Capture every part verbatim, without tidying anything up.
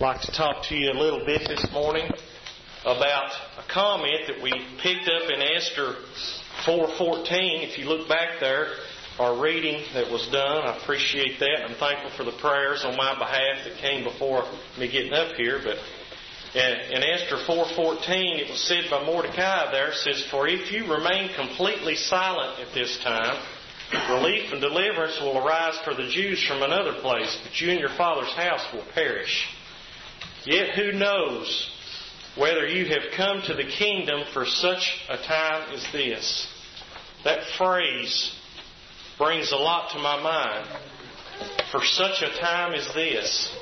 I'd like to talk to you a little bit this morning about a comment that we picked up in Esther four fourteen. If you look back there, our reading that was done, I appreciate that. I'm thankful for the prayers on my behalf that came before me getting up here. But in Esther four fourteen, it was said by Mordecai there, it says, "For if you remain completely silent at this time, relief and deliverance will arise for the Jews from another place, but you and your father's house will perish. Yet who knows whether you have come to the kingdom for such a time as this?" That phrase brings a lot to my mind. For such a time as this.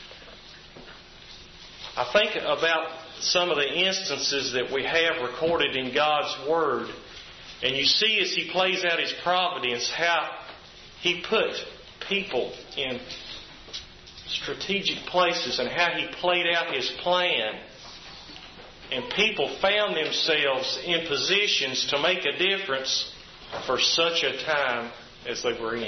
I think about some of the instances that we have recorded in God's Word, and you see as He plays out His providence how He put people in strategic places and how He played out His plan. And people found themselves in positions to make a difference for such a time as they were in.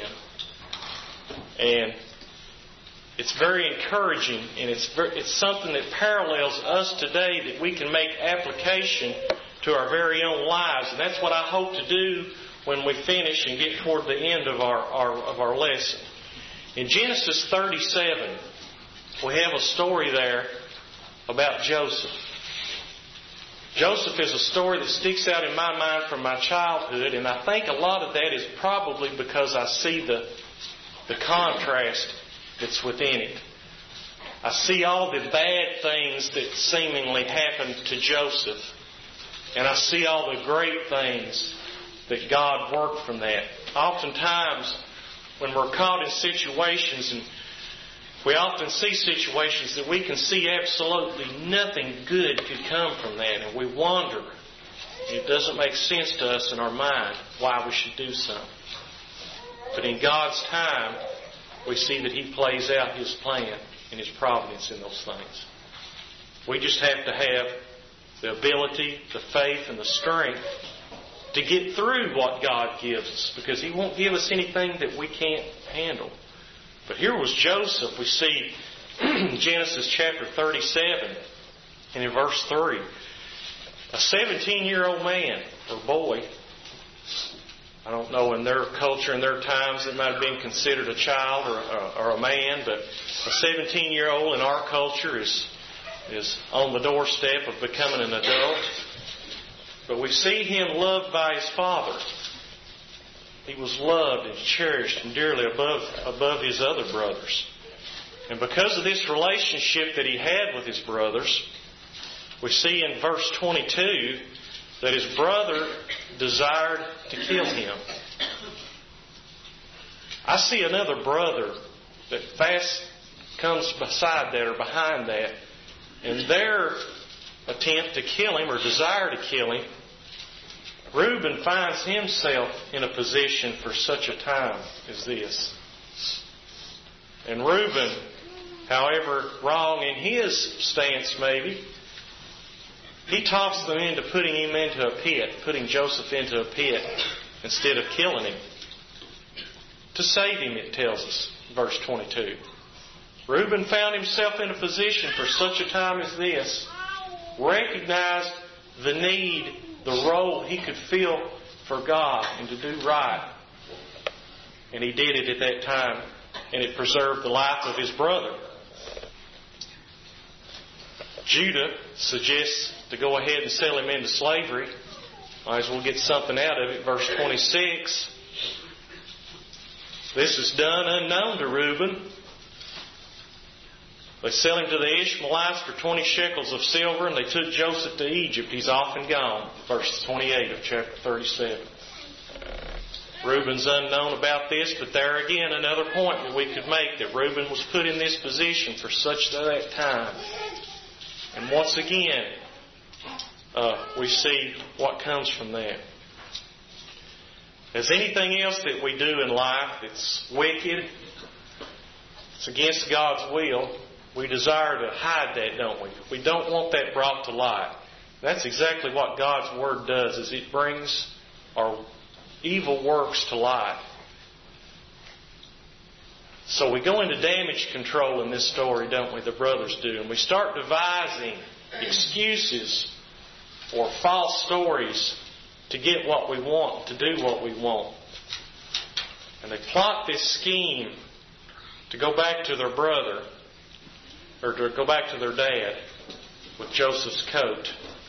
And it's very encouraging, and it's very, it's something that parallels us today that we can make application to our very own lives. And that's what I hope to do when we finish and get toward the end of our, our of our lesson. In Genesis thirty-seven, we have a story there about Joseph. Joseph is a story that sticks out in my mind from my childhood, and I think a lot of that is probably because I see the, the contrast that's within it. I see all the bad things that seemingly happened to Joseph, and I see all the great things that God worked from that. Oftentimes, when we're caught in situations, and we often see situations that we can see absolutely nothing good could come from that, and we wonder. It doesn't make sense to us in our mind why we should do something. But in God's time, we see that He plays out His plan and His providence in those things. We just have to have the ability, the faith, and the strength to get through what God gives us, because He won't give us anything that we can't handle. But here was Joseph. We see Genesis chapter thirty-seven and in verse three. A seventeen-year-old man, or boy, I don't know in their culture and their times it might have been considered a child or a, or a man, but a seventeen-year-old in our culture is, is on the doorstep of becoming an adult. But we see him loved by his father. He was loved and cherished and dearly above, above his other brothers. And because of this relationship that he had with his brothers, we see in verse twenty-two that his brother desired to kill him. I see another brother that fast comes beside that or behind that, and their attempt to kill him or desire to kill him, Reuben finds himself in a position for such a time as this. And Reuben, however wrong in his stance maybe, he talks them into putting him into a pit, putting Joseph into a pit instead of killing him. To save him, it tells us, verse twenty-two. Reuben found himself in a position for such a time as this, recognized the need, the role he could fill for God and to do right. And he did it at that time, and it preserved the life of his brother. Judah suggests to go ahead and sell him into slavery. Might as well get something out of it. Verse twenty-six. This is done unknown to Reuben. They sell him to the Ishmaelites for twenty shekels of silver, and they took Joseph to Egypt. He's off and gone. Verse twenty-eight of chapter thirty-seven. Reuben's unknown about this, but there again another point that we could make, that Reuben was put in this position for such that time. And once again, uh, we see what comes from that. As anything else that we do in life that's wicked, it's against God's will, we desire to hide that, don't we? We don't want that brought to light. That's exactly what God's Word does, is it brings our evil works to light. So we go into damage control in this story, don't we? The brothers do. And we start devising excuses or false stories to get what we want, to do what we want. And they plot this scheme to go back to their brother, or to go back to their dad with Joseph's coat.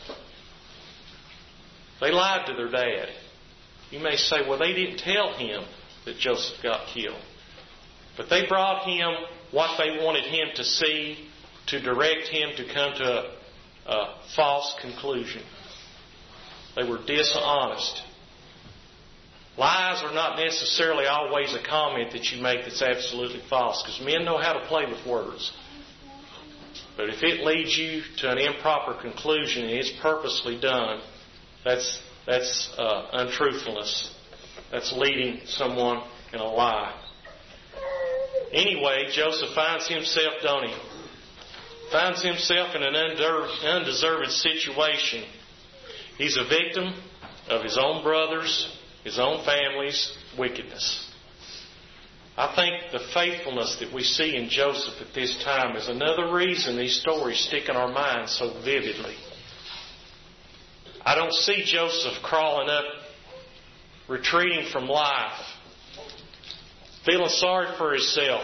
They lied to their dad. You may say, well, they didn't tell him that Joseph got killed. But they brought him what they wanted him to see to direct him to come to a, a false conclusion. They were dishonest. Lies are not necessarily always a comment that you make that's absolutely false, because men know how to play with words. But if it leads you to an improper conclusion and it's purposely done, that's that's uh, untruthfulness. That's leading someone in a lie. Anyway, Joseph finds himself, don't he? Finds himself in an undeserved situation. He's a victim of his own brothers, his own family's wickedness. I think the faithfulness that we see in Joseph at this time is another reason these stories stick in our minds so vividly. I don't see Joseph crawling up, retreating from life, feeling sorry for himself,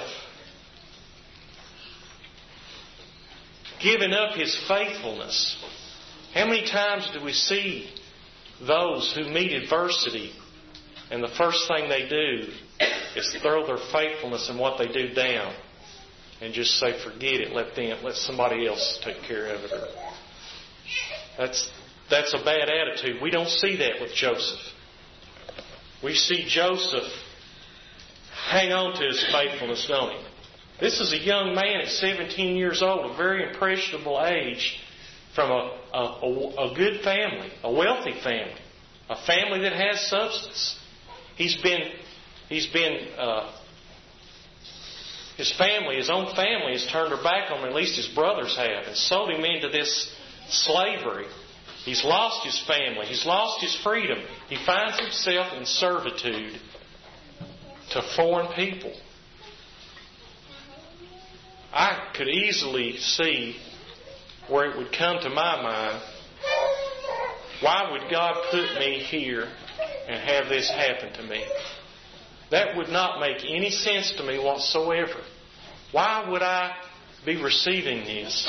giving up his faithfulness. How many times do we see those who meet adversity and the first thing they do is throw their faithfulness in what they do down and just say, forget it, let them, let somebody else take care of it. That's that's a bad attitude. We don't see that with Joseph. We see Joseph hang on to his faithfulness, don't he? This is a young man at seventeen years old, a very impressionable age, from a, a, a good family, a wealthy family, a family that has substance. He's been, he's been, uh, his family, his own family has turned their back on him, at least his brothers have, and sold him into this slavery. He's lost his family. He's lost his freedom. He finds himself in servitude to foreign people. I could easily see where it would come to my mind, why would God put me here and have this happen to me? That would not make any sense to me whatsoever. Why would I be receiving this?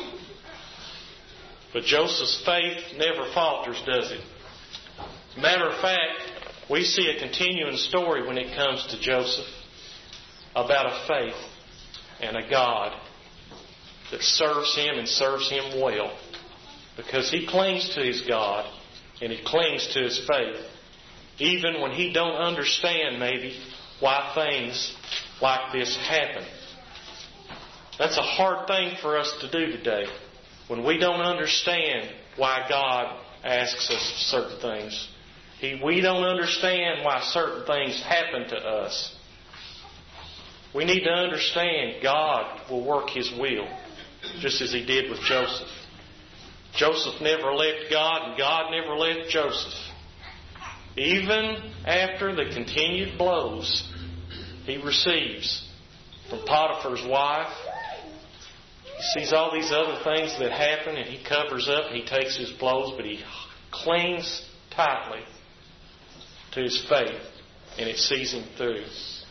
But Joseph's faith never falters, does it? As a matter of fact, we see a continuing story when it comes to Joseph about a faith and a God that serves him and serves him well, because he clings to his God and he clings to his faith, even when he don't understand maybe why things like this happen. That's a hard thing for us to do today, when we don't understand why God asks us certain things. He, we don't understand why certain things happen to us. We need to understand God will work His will, just as He did with Joseph. Joseph never left God, and God never left Joseph. Even after the continued blows he receives from Potiphar's wife, he sees all these other things that happen, and he covers up, and he takes his blows, but he clings tightly to his faith, and it sees him through.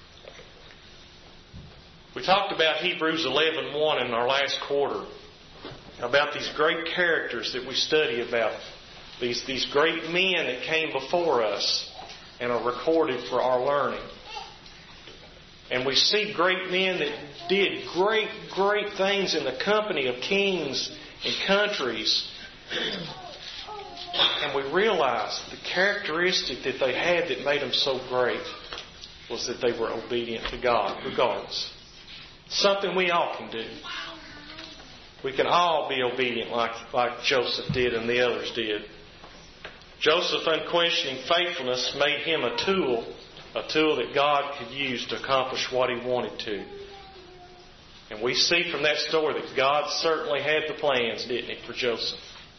We talked about Hebrews eleven one in our last quarter, about these great characters that we study about, these, these great men that came before us and are recorded for our learning. And we see great men that did great, great things in the company of kings and countries. And we realize the characteristic that they had that made them so great was that they were obedient to God, regardless. Something we all can do. We can all be obedient like, like Joseph did and the others did. Joseph's unquestioning faithfulness made him a tool, a tool that God could use to accomplish what He wanted to. And we see from that story that God certainly had the plans, didn't He, for Joseph.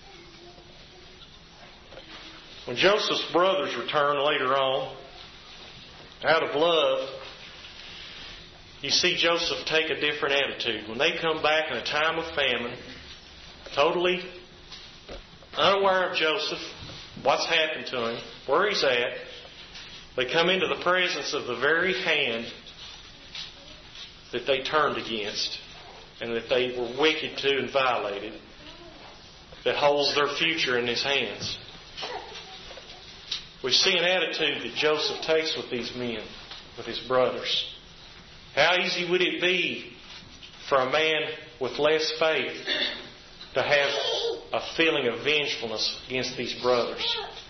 When Joseph's brothers returned later on, out of love, you see Joseph take a different attitude. When they come back in a time of famine, totally unaware of Joseph, what's happened to him, where he's at, they come into the presence of the very hand that they turned against and that they were wicked to and violated, that holds their future in his hands. We see an attitude that Joseph takes with these men, with his brothers. How easy would it be for a man with less faith to have a feeling of vengefulness against these brothers?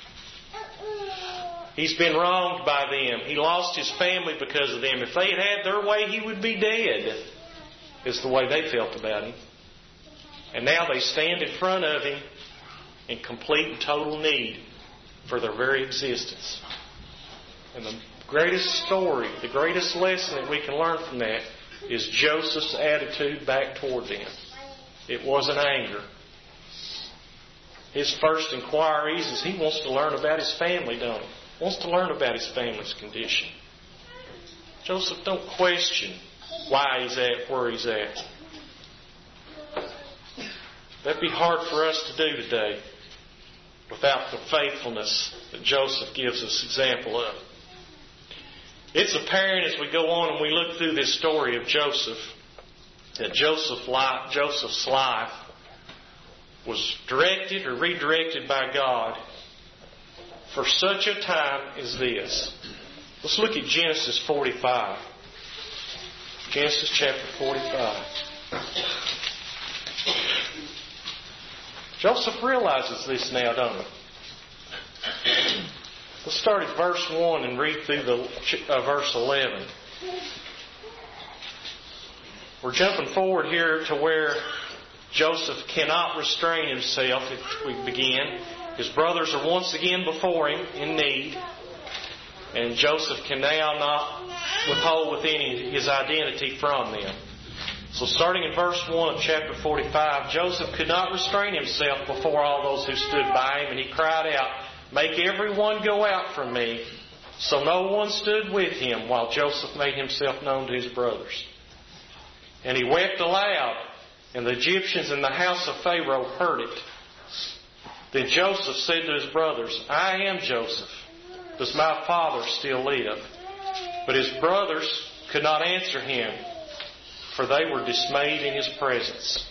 He's been wronged by them. He lost his family because of them. If they had had their way, he would be dead, is the way they felt about him. And now they stand in front of him in complete and total need for their very existence. And the greatest story, the greatest lesson that we can learn from that is Joseph's attitude back toward them. It wasn't anger. His first inquiries is he wants to learn about his family, don't he? Wants to learn about his family's condition. Joseph, don't question why he's at where he's at. That'd be hard for us to do today without the faithfulness that Joseph gives us example of. It's apparent as we go on and we look through this story of Joseph that Joseph life, Joseph's life was directed or redirected by God for such a time as this. Let's look at Genesis forty-five. Genesis chapter forty-five. Joseph realizes this now, don't he? Let's start at verse one and read through the uh, verse eleven. We're jumping forward here to where Joseph cannot restrain himself if we begin. His brothers are once again before him in need. And Joseph can now not withhold within his identity from them. So starting in verse one of chapter forty-five, Joseph could not restrain himself before all those who stood by him, and he cried out, "Make everyone go out from me." So no one stood with him while Joseph made himself known to his brothers. And he wept aloud, and the Egyptians in the house of Pharaoh heard it. Then Joseph said to his brothers, "I am Joseph. Does my father still live?" But his brothers could not answer him, for they were dismayed in his presence.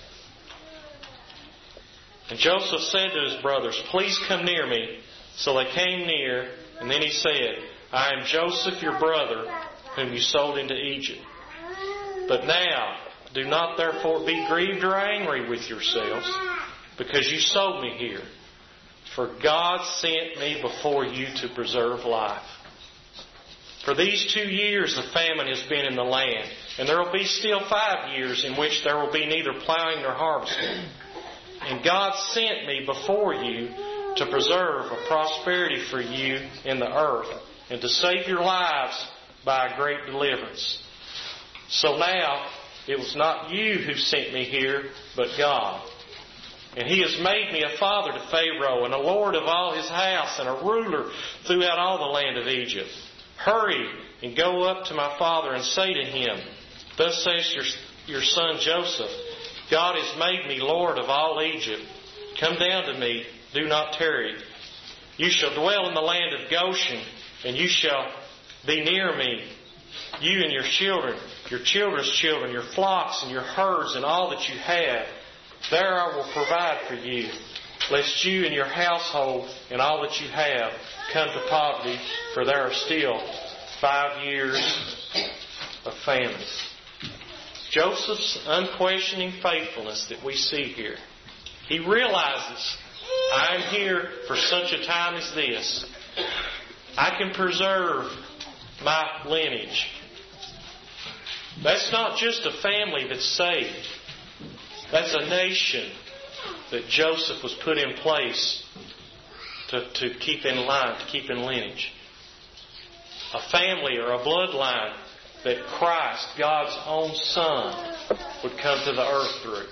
And Joseph said to his brothers, "Please come near me." So they came near, and then he said, "I am Joseph, your brother, whom you sold into Egypt. But now, do not therefore be grieved or angry with yourselves, because you sold me here. For God sent me before you to preserve life. For these two years of famine has been in the land, and there will be still five years in which there will be neither plowing nor harvesting. And God sent me before you to preserve a prosperity for you in the earth, and to save your lives by a great deliverance. So now it was not you who sent me here, but God. And He has made me a father to Pharaoh, and a lord of all his house, and a ruler throughout all the land of Egypt. Hurry and go up to my father and say to him, Thus says your, your son Joseph, God has made me Lord of all Egypt. Come down to me, do not tarry. You shall dwell in the land of Goshen, and you shall be near me, you and your children, your children's children, your flocks and your herds, and all that you have. There I will provide for you, lest you and your household and all that you have come to poverty, for there are still five years of famine. Joseph's unquestioning faithfulness that we see here. He realizes, I am here for such a time as this. I can preserve my lineage. That's not just a family that's saved. That's a nation that Joseph was put in place to, to keep in line, to keep in lineage. A family or a bloodline that Christ, God's own Son, would come to the earth through.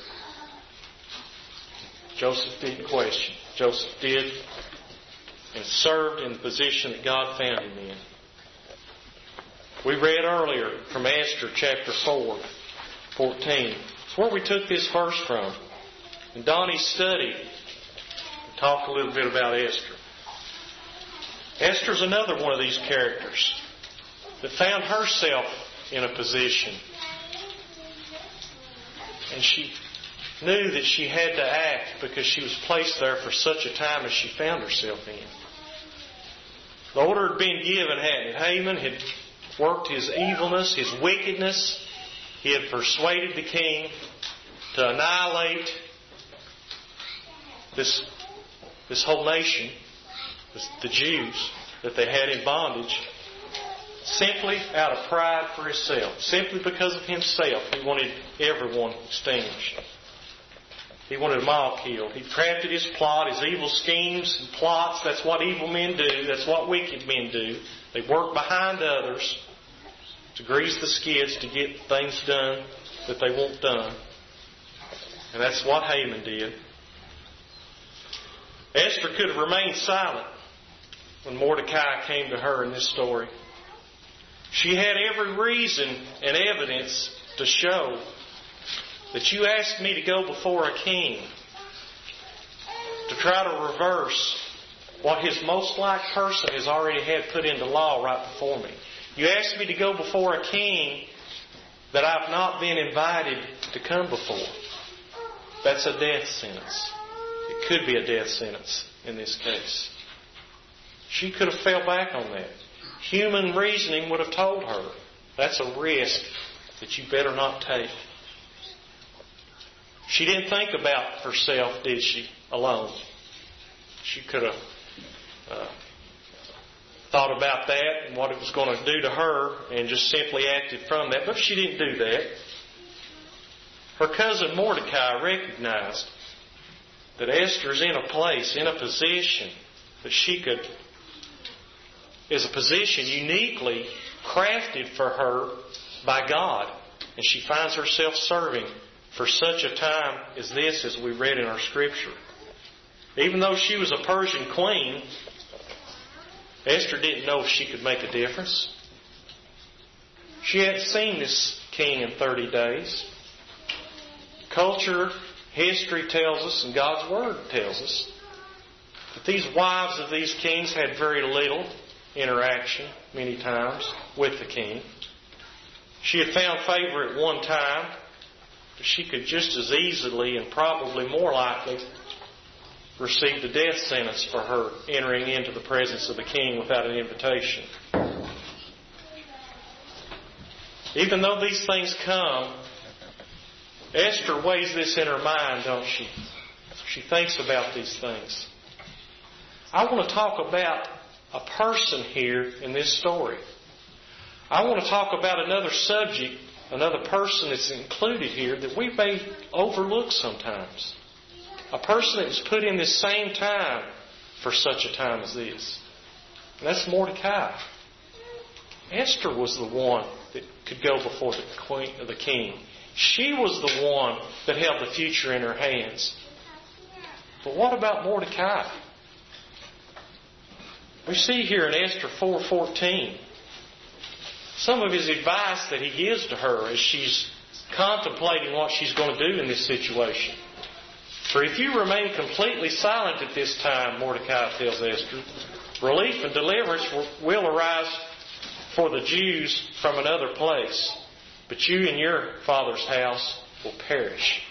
Joseph didn't question. Joseph did and served in the position that God found him in. We read earlier from Esther chapter four, fourteen. It's where we took this verse from. In Donnie's study, we talked a little bit about Esther. Esther's another one of these characters that found herself in a position. And she knew that she had to act because she was placed there for such a time as she found herself in. The order had been given, hadn't it? Haman had worked his evilness, his wickedness. He had persuaded the king to annihilate this, this whole nation, this, the Jews that they had in bondage, simply out of pride for himself. Simply because of himself, he wanted everyone extinguished. He wanted them all killed. He crafted his plot, his evil schemes and plots. That's what evil men do. That's what wicked men do. They work behind others to grease the skids to get things done that they want done. And that's what Haman did. Esther could have remained silent when Mordecai came to her in this story. She had every reason and evidence to show that you asked me to go before a king to try to reverse what his most like person has already had put into law right before me. You asked me to go before a king that I've not been invited to come before. That's a death sentence. It could be a death sentence in this case. She could have fell back on that. Human reasoning would have told her that's a risk that you better not take. She didn't think about herself, did she, alone? She could have uh, thought about that and what it was going to do to her and just simply acted from that. But she didn't do that. Her cousin Mordecai recognized that Esther's in a place, in a position that she could, is a position uniquely crafted for her by God. And she finds herself serving for such a time as this, as we read in our Scripture. Even though she was a Persian queen, Esther didn't know if she could make a difference. She hadn't seen this king in thirty days. Culture, history tells us, and God's Word tells us, that these wives of these kings had very little interaction, many times, with the king. She had found favor at one time, but she could just as easily and probably more likely receive the death sentence for her entering into the presence of the king without an invitation. Even though these things come, Esther weighs this in her mind, don't she? She thinks about these things. I want to talk about a person here in this story. I want to talk about another subject, another person that's included here that we may overlook sometimes. A person that was put in this same time for such a time as this. And that's Mordecai. Esther was the one that could go before the queen, the king. She was the one that held the future in her hands. But what about Mordecai? We see here in Esther four fourteen some of his advice that he gives to her as she's contemplating what she's going to do in this situation. For if you remain completely silent at this time, Mordecai tells Esther, relief and deliverance will arise for the Jews from another place, but you and your father's house will perish.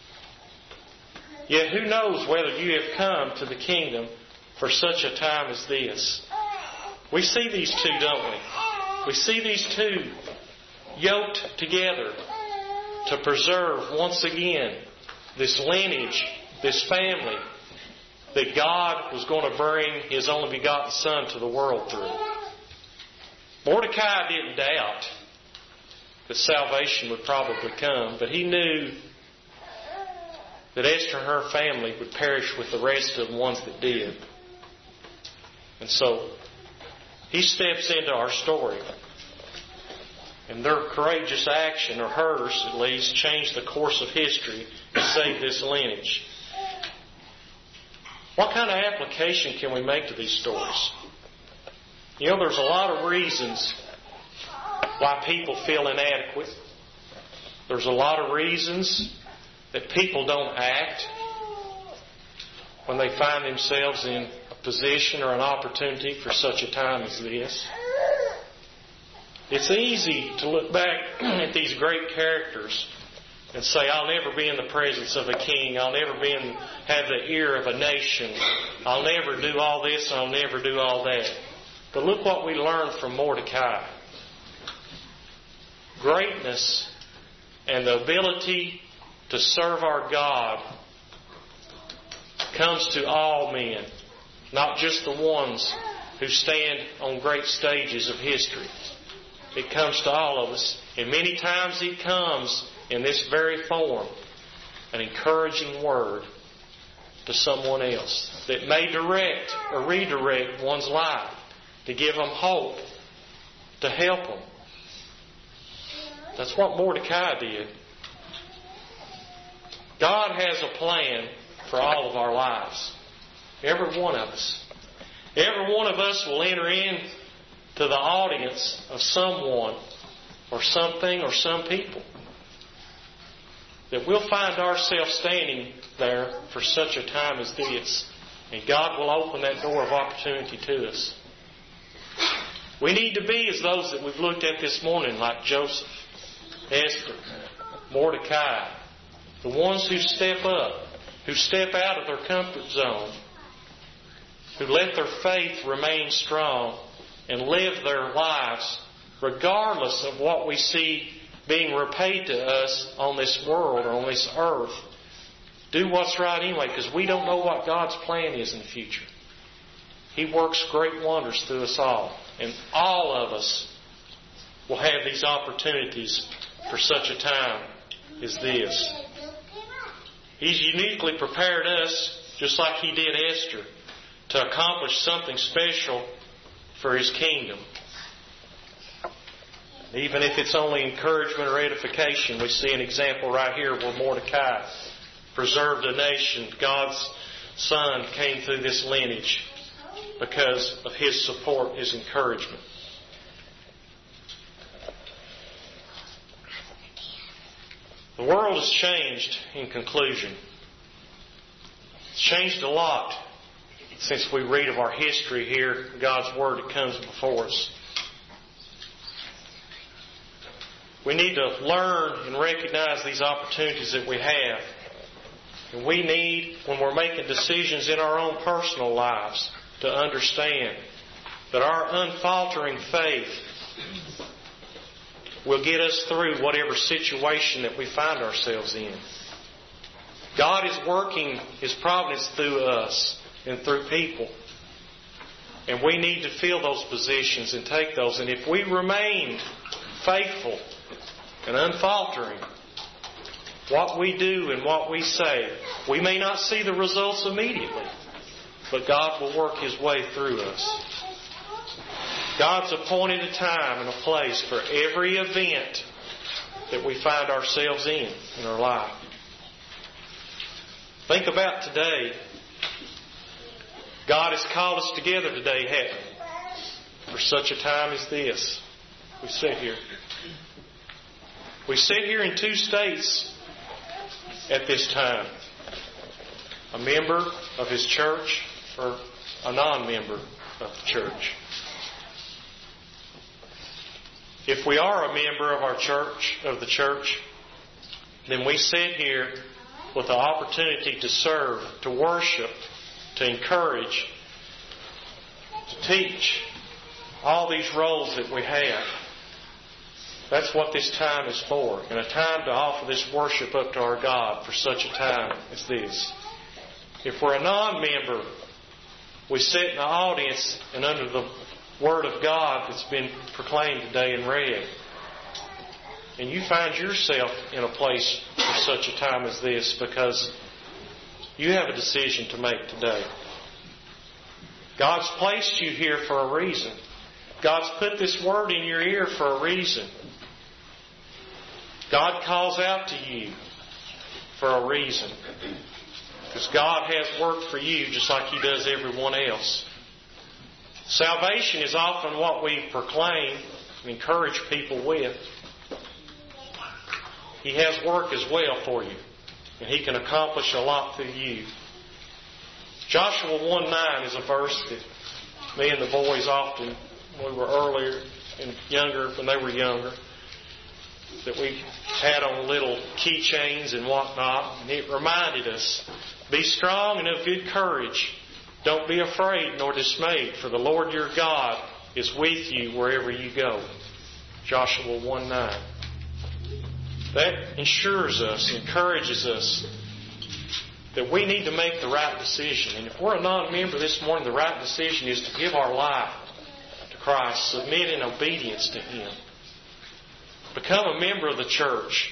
Yet who knows whether you have come to the kingdom for such a time as this? We see these two, don't we? We see these two yoked together to preserve once again this lineage, this family that God was going to bring His only begotten Son to the world through. Mordecai didn't doubt that salvation would probably come, but he knew that Esther and her family would perish with the rest of the ones that did. And so he steps into our story. And their courageous action, or hers at least, changed the course of history and saved this lineage. What kind of application can we make to these stories? You know, there's a lot of reasons why people feel inadequate. There's a lot of reasons that people don't act when they find themselves in a position or an opportunity for such a time as this. It's easy to look back at these great characters and say, I'll never be in the presence of a king. I'll never be in, have the ear of a nation. I'll never do all this. I'll never do all that. But look what we learned from Mordecai. Greatness and the ability to serve our God comes to all men, not just the ones who stand on great stages of history. It comes to all of us. And many times it comes in this very form, an encouraging word to someone else that may direct or redirect one's life, to give them hope, to help them. That's what Mordecai did. God has a plan for all of our lives. Every one of us. Every one of us will enter in to the audience of someone or something or some people. That we'll find ourselves standing there for such a time as this. And God will open that door of opportunity to us. We need to be as those that we've looked at this morning, like Joseph, Esther, Mordecai. The ones who step up, who step out of their comfort zone, who let their faith remain strong and live their lives regardless of what we see being repaid to us on this world or on this earth. Do what's right anyway, because we don't know what God's plan is in the future. He works great wonders through us all. And all of us will have these opportunities for such a time as this. He's uniquely prepared us, just like He did Esther, to accomplish something special for His kingdom. Even if it's only encouragement or edification, we see an example right here where Mordecai preserved a nation. God's Son came through this lineage because of his support, his encouragement. The world has changed in conclusion. It's changed a lot since we read of our history here, God's Word that comes before us. We need to learn and recognize these opportunities that we have. And we need, when we're making decisions in our own personal lives, to understand that our unfaltering faith will get us through whatever situation that we find ourselves in. God is working His providence through us and through people. And we need to fill those positions and take those. And if we remain faithful and unfaltering, what we do and what we say, we may not see the results immediately, but God will work His way through us. God's appointed a time and a place for every event that we find ourselves in in our life. Think about today. God has called us together today, hasn't He? For such a time as this. We sit here. We sit here in two states at this time. A member of His church or a non-member of the church. If we are a member of our church, of the church, then we sit here with the opportunity to serve, to worship, to encourage, to teach, all these roles that we have. That's what this time is for, and a time to offer this worship up to our God for such a time as this. If we're a non-member, we sit in the audience and under the Word of God that's been proclaimed today and read. And you find yourself in a place for such a time as this because you have a decision to make today. God's placed you here for a reason. God's put this Word in your ear for a reason. God calls out to you for a reason. Because God has work for you just like He does everyone else. Salvation is often what we proclaim, and encourage people with. He has work as well for you, and He can accomplish a lot through you. Joshua one nine is a verse that me and the boys often, when we were earlier and younger, when they were younger, that we had on little keychains and whatnot, and it reminded us, be strong and of good courage. Don't be afraid nor dismayed, for the Lord your God is with you wherever you go. Joshua one nine. That ensures us, encourages us that we need to make the right decision. And if we're a non-member this morning, the right decision is to give our life to Christ, submit in obedience to Him. Become a member of the church.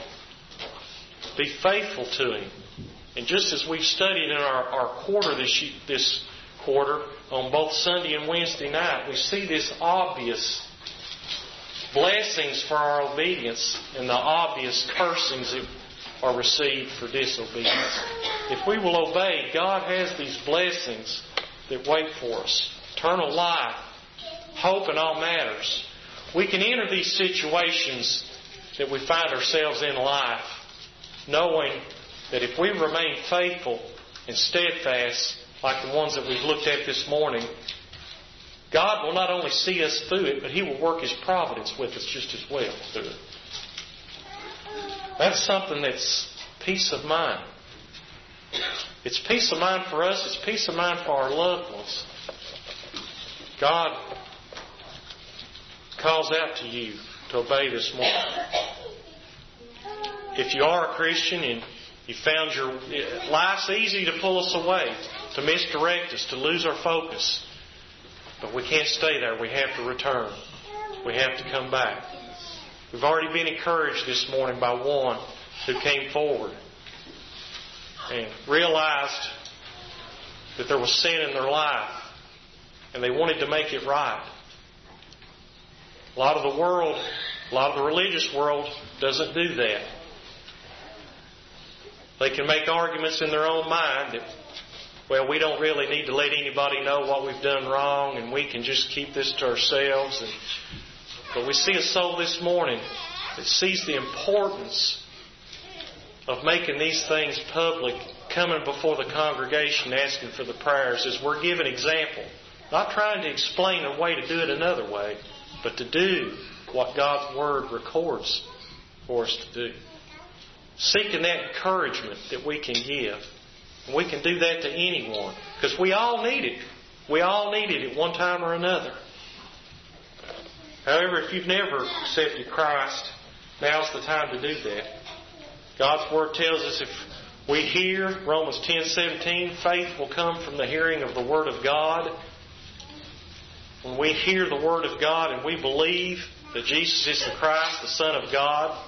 Be faithful to Him. And just as we've studied in our, our quarter this, this quarter, on both Sunday and Wednesday night, we see this obvious blessings for our obedience and the obvious cursings that are received for disobedience. If we will obey, God has these blessings that wait for us. Eternal life, hope in all matters. We can enter these situations that we find ourselves in life knowing that if we remain faithful and steadfast like the ones that we've looked at this morning, God will not only see us through it, but He will work His providence with us just as well through it. That's something that's peace of mind. It's peace of mind for us. It's peace of mind for our loved ones. God calls out to you to obey this morning. If you are a Christian and you found your life's easy to pull us away, to misdirect us, to lose our focus. But we can't stay there. We have to return. We have to come back. We've already been encouraged this morning by one who came forward and realized that there was sin in their life and they wanted to make it right. A lot of the world, a lot of the religious world doesn't do that. They can make arguments in their own mind that, well, we don't really need to let anybody know what we've done wrong and we can just keep this to ourselves. And, but we see a soul this morning that sees the importance of making these things public, coming before the congregation asking for the prayers as we're giving example. Not trying to explain a way to do it another way, but to do what God's Word records for us to do. Seeking that encouragement that we can give. And we can do that to anyone. Because we all need it. We all need it at one time or another. However, if you've never accepted Christ, now's the time to do that. God's Word tells us if we hear, Romans ten seventeen, faith will come from the hearing of the Word of God. When we hear the Word of God and we believe that Jesus is the Christ, the Son of God,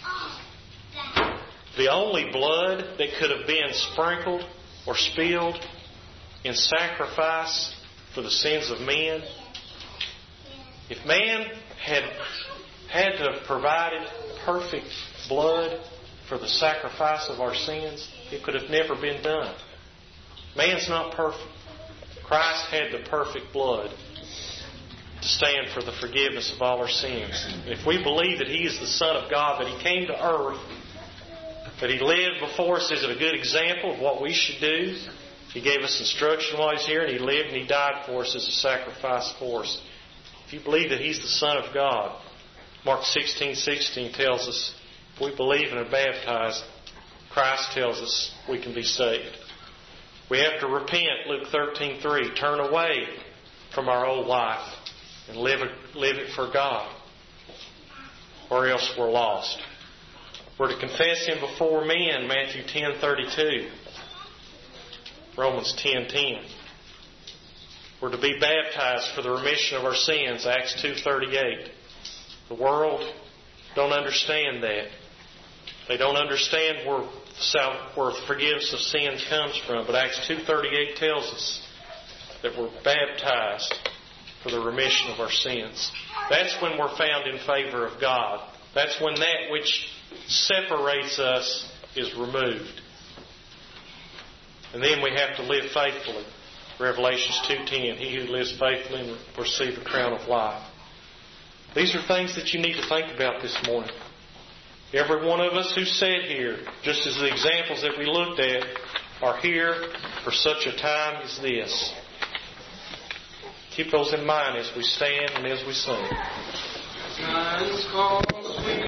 the only blood that could have been sprinkled or spilled in sacrifice for the sins of men. If man had had to have provided perfect blood for the sacrifice of our sins, it could have never been done. Man's not perfect. Christ had the perfect blood to stand for the forgiveness of all our sins. And if we believe that He is the Son of God, that He came to earth, that He lived before us as a good example of what we should do. He gave us instruction while He's here, and He lived and He died for us as a sacrifice for us. If you believe that He's the Son of God, Mark sixteen sixteen tells us, if we believe and are baptized, Christ tells us we can be saved. We have to repent, Luke thirteen three, turn away from our old life and live it, live it for God, or else we're lost. We're to confess Him before men, Matthew ten thirty-two, Romans ten ten. We're to be baptized for the remission of our sins, Acts two thirty-eight. The world don't understand that. They don't understand where, where forgiveness of sins comes from. But Acts two thirty-eight tells us that we're baptized for the remission of our sins. That's when we're found in favor of God. That's when that which separates us is removed. And then we have to live faithfully. Revelations two ten, He who lives faithfully will receive the crown of life. These are things that you need to think about this morning. Every one of us who sat here, just as the examples that we looked at, are here for such a time as this. Keep those in mind as we stand and as we sing.